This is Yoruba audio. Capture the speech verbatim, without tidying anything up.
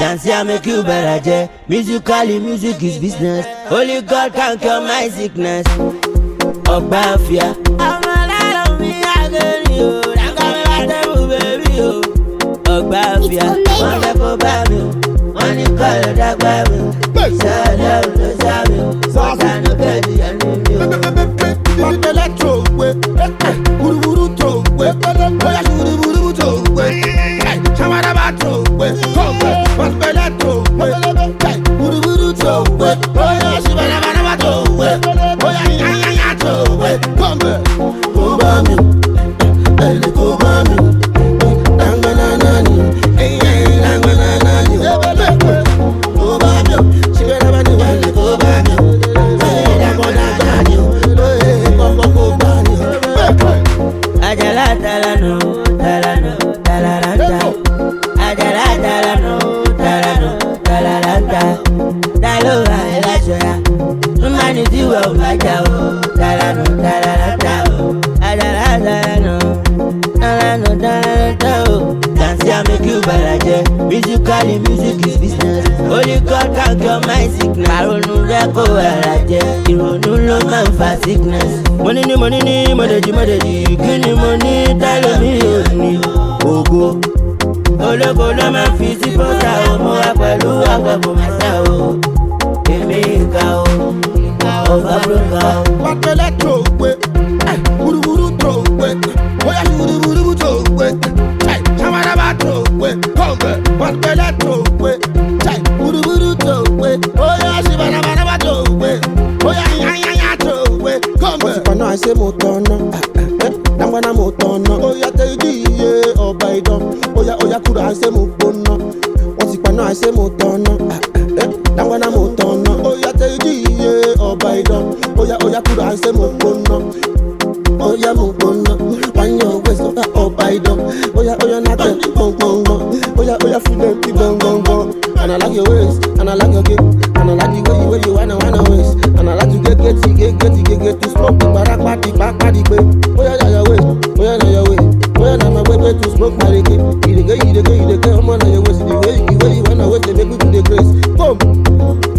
Dance here make you better, yeah. Musically, music is business. Only God can cure my sickness. Ogbafia. I'm alive on me again, yo. I'm coming back to baby, yo. Ogbafia. One day for baby, one day call it that baby. Sad love, no sad, but I no get the enemy. One electro, we, uru uru to, we, oya uru uru to, we, chamara bato, we, come, one electro, we, uru uru to, we, oya shibana bana bato, we, oya ya ya ya to, we, come, kubami, eli kubami, langana nani, eh eh langana nani, kubami, shibana bana eli kubami, eh langana nani. Ajala talano, talano, talaranta. Ajala talano, talano, talaranta. Talora elachoya, humanity wa majao. Talano, talaranta. Ajala talano, talano, talaranta. Dance here make you better, yeah. Musically, music is business. Only God can cure my sickness. Karonu reko eraje, ironu lo man fa sickness. Money ni money ni, modeji modeji, kini money tell me oni ogo. Ológo ló máa fi sí bọ́tà o, mo wá pẹ̀lú àgbẹ̀bọ̀ mẹ́ta o. Èmi ìka o, ọ̀gá bùrọ̀gà o. Wọ́n tẹ́lẹ̀ tó gbé, wúrúwúrú tó gbé, bóyá wúrúwúrú tó gbé, ṣàmàdàbà tó gbé, kọ̀ǹgẹ̀. Wọ́n tẹ́lẹ̀ tó gbé, wúrúwúrú tó gbé, bóyá ṣìbàdàbàdàbà tó gbé, bóyá yányányá tó gbé, kọ̀ǹgẹ̀. Wọ́n ti paná àìsè mo tọ̀nà, nàgbọ́nà mo tọ̀nà. Oya tẹ́jú iye ọba ìdán, oya oya kúrò àìsè mo gbóná. Wọ́n ti paná àìsè mo tọ̀nà, nàgbọ́nà mo tọ̀nà. Oya tẹ́jú iye ọba ìdán, oya oya kúrò àìsè mo gbóná. Oya mo gbóná, wáyé ọgbẹ́ sọ́kà ọba ìdán. Oya oya nàkẹ́ gbọ̀ngbọ̀ngbọ̀n, oya oya fún dem bí gbọ̀ngbọ̀ngbọ̀n. And I like your waist, and I like your game, and I like the way you way you wanna wanna waist, and I like to get get get get get get to smoke the barak party back party babe. Oya na your waist, oya na your waist, oya na my way way to smoke my reggae. You the girl, you the girl, you the girl, I'm on your waist. The way the way you wanna waist, they make me do the grace. Boom.